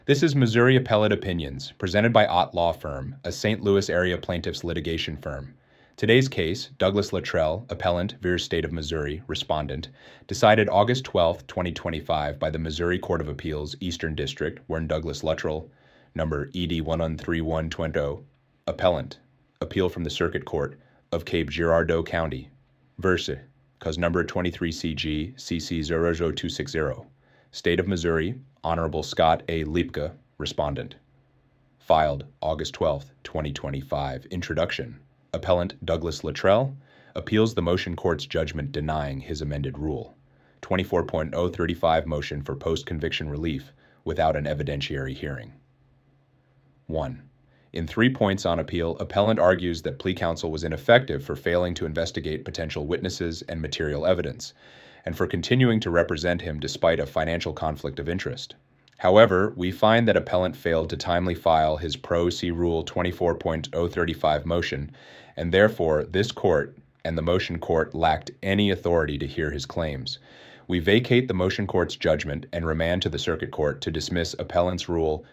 This is Missouri Appellate Opinions, presented by Ott Law Firm, a St. Louis area plaintiffs litigation firm. Today's case, Douglas Luttrell, appellant, Vere State of Missouri, respondent, decided August 12, 2025 by the Missouri Court of Appeals, Eastern District, wherein Douglas Luttrell, number ED113120, appellant, appeal from the Circuit Court of Cape Girardeau County, Verse, cause number 23CG CC00260, State of Missouri, Honorable Scott A. Liepke, respondent. Filed August 12, 2025. Introduction. Appellant Douglas Luttrell appeals the motion court's judgment denying his amended rule. 24.035 motion for post-conviction relief without an evidentiary hearing. 1. In 3 points on appeal, appellant argues that plea counsel was ineffective for failing to investigate potential witnesses and material evidence, and for continuing to represent him despite a financial conflict of interest. However, we find that appellant failed to timely file his Pro Se Rule 24.035 motion, and therefore this court and the motion court lacked any authority to hear his claims. We vacate the motion court's judgment and remand to the Circuit Court to dismiss appellant's Rule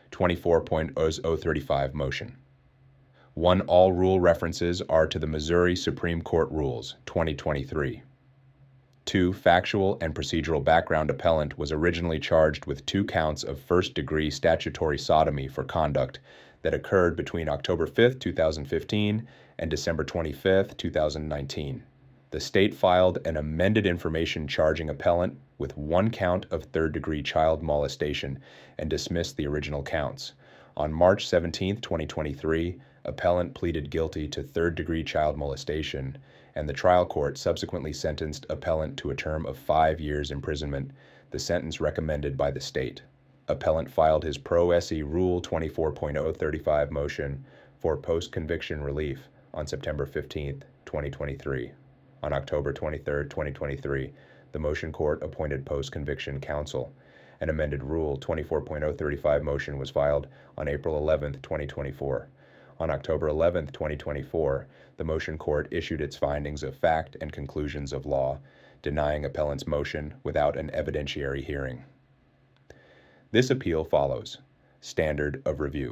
24.035 motion. 1. All rule references are to the Missouri Supreme Court Rules, 2023. 2. Factual and procedural background. Appellant was originally charged with 2 counts of first-degree statutory sodomy for conduct that occurred between October 5, 2015 and December 25, 2019. The state filed an amended information charging appellant with 1 count of third-degree child molestation and dismissed the original counts. On March 17, 2023, appellant pleaded guilty to third-degree child molestation, and the trial court subsequently sentenced appellant to a term of 5 years imprisonment, the sentence recommended by the state. Appellant filed his Pro Se Rule 24.035 motion for post-conviction relief on September 15, 2023. On October 23, 2023, the motion court appointed post-conviction counsel. An amended Rule 24.035 motion was filed on April 11, 2024. On October 11, 2024, the motion court issued its findings of fact and conclusions of law, denying appellant's motion without an evidentiary hearing. This appeal follows. Standard of review.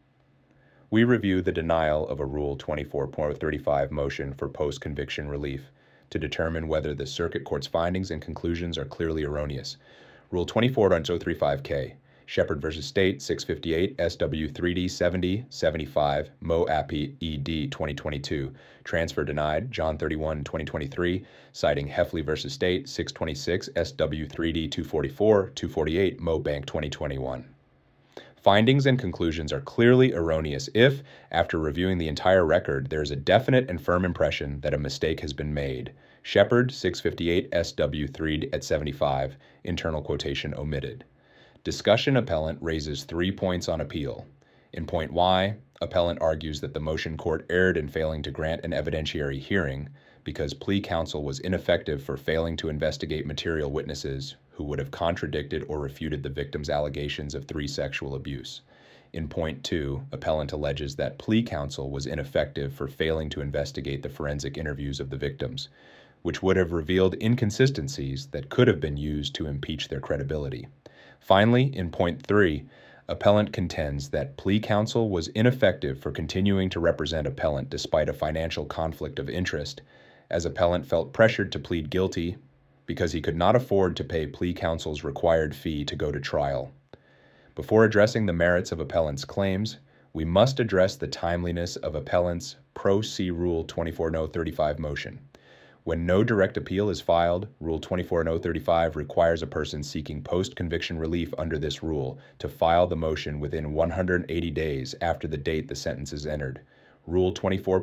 We review the denial of a Rule 24.035 motion for post-conviction relief to determine whether the Circuit Court's findings and conclusions are clearly erroneous. Rule 24.035K. Shepard v. State, 658 SW3D 7075, Mo Appy ED 2022. Transfer denied, John 31, 2023, citing Heffley v. State, 626 SW3D 244, 248, Mo Bank 2021. Findings and conclusions are clearly erroneous if, after reviewing the entire record, there is a definite and firm impression that a mistake has been made. Shepard, 658 SW3 at 75, internal quotation omitted. Discussion. Appellant raises 3 points on appeal. In point Y, appellant argues that the motion court erred in failing to grant an evidentiary hearing because plea counsel was ineffective for failing to investigate material witnesses who would have contradicted or refuted the victim's allegations of 3 sexual abuse. In point 2, appellant alleges that plea counsel was ineffective for failing to investigate the forensic interviews of the victims, which would have revealed inconsistencies that could have been used to impeach their credibility. Finally, in point 3, appellant contends that plea counsel was ineffective for continuing to represent appellant despite a financial conflict of interest, as appellant felt pressured to plead guilty because he could not afford to pay plea counsel's required fee to go to trial. Before addressing the merits of appellant's claims, we must address the timeliness of appellant's Pro Se Rule 24.035 motion. When no direct appeal is filed, Rule 24.035 requires a person seeking post-conviction relief under this rule to file the motion within 180 days after the date the sentence is entered. Rule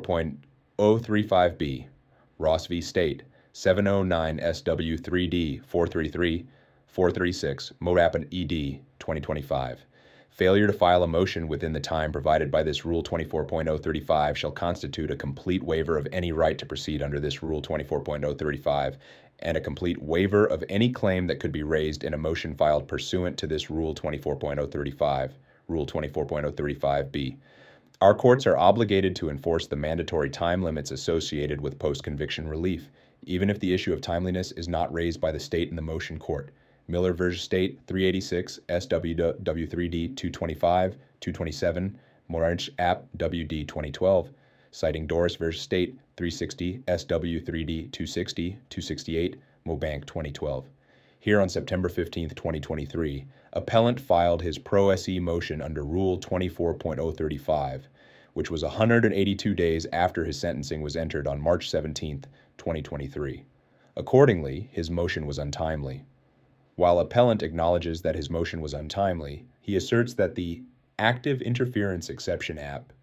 24.035b, Ross v. State, 709 SW3D 433, 436, Morapin ED 2025. Failure to file a motion within the time provided by this Rule 24.035 shall constitute a complete waiver of any right to proceed under this Rule 24.035 and a complete waiver of any claim that could be raised in a motion filed pursuant to this Rule 24.035, Rule 24.035b. Our courts are obligated to enforce the mandatory time limits associated with post-conviction relief, even if the issue of timeliness is not raised by the state in the motion court. Miller v. State 386 SWW3D 225, 227, Moranch App WD 2012, citing Doris v. State 360 SW3D 260, 268, Mobank 2012. Here on September 15, 2023, appellant filed his pro se motion under Rule 24.035, which was 182 days after his sentencing was entered on March 17, 2023. Accordingly, his motion was untimely. While appellant acknowledges that his motion was untimely, he asserts that the Active Interference Exception app